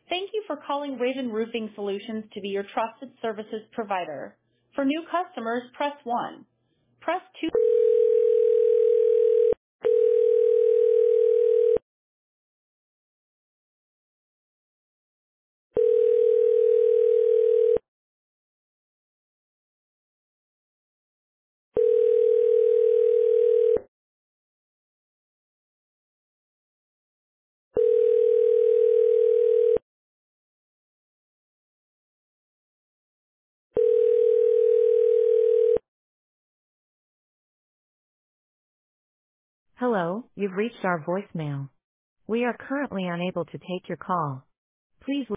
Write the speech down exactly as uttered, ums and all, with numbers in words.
Thank you for calling Raven Roofing Solutions to be your trusted services provider. For new customers, press one. Press two. Hello, you've reached our voicemail. We are currently unable to take your call. Please